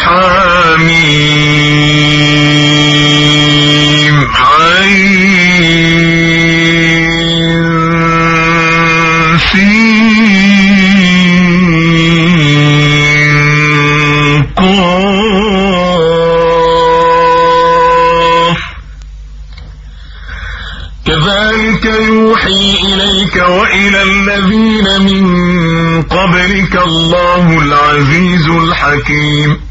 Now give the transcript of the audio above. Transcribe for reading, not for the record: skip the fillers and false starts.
حميم عين سين قاف كذلك يوحي إليك وإلى الذين من قبلك الله العزيز الحكيم.